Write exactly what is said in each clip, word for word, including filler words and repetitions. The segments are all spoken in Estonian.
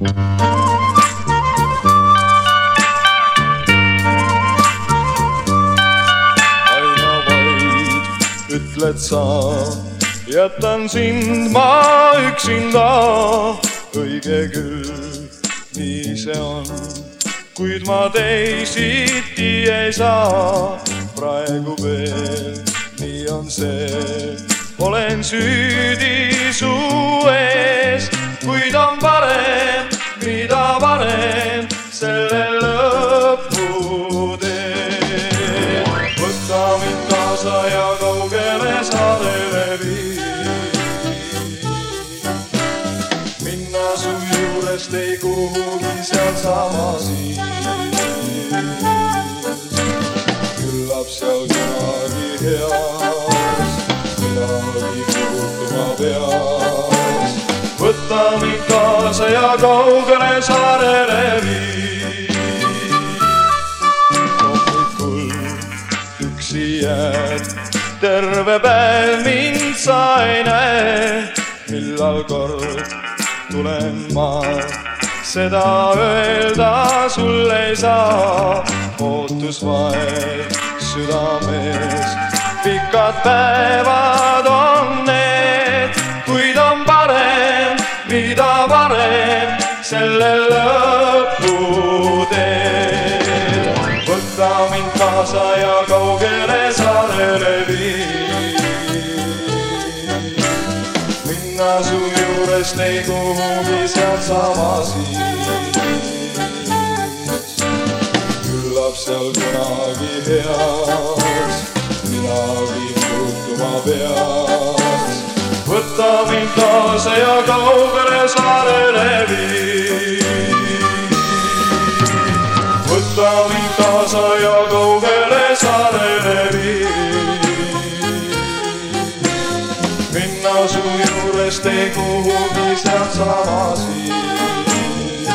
aina vaid ütled sa, jätan sind ma üksinda. Õige küll, nii see on, kuid ma teisiti ei saa. Praegu veel, nii on see, olen süüdi su ees, kuid on parem, mida varem selle lõpu teen. Võta mind kaasa ja kaugele saarele vii. Minna su juurest ei kuhugi seal sama siin. Küllap seal kunagi heas, midagi muutuma peas. Võta mind kaasa ja kaugele saarele vii. Hommikul üksi jääd, terve päev mind sa ei näe. Millal kord tulen ma, seda öelda sul ei saa. Ootus vaid südames, pikad päevad on need, kuid on parem, mida varem selle lõpu teen. Võta mind kaasa ja kaugele saarele vii. Minna su juurest ei kuhugi sealt sama siis. Küllap seal kunagi heas, midagi muutuma peas. Võta mind kaasa ja kaugele saarele vii. Võta mind kaasa ja kaugele saarele vii. Minna su juurest ei kuhugi sealt sama siis.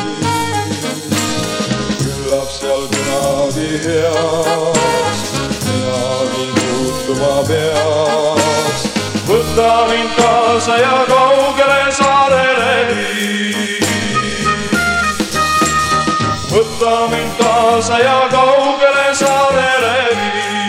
Küllap seal kunagi heas, midagi muutuma peas. Võta mind kaasa ja kaugele saarele vii. Võta mind kaasa ja kaugele saarele vii.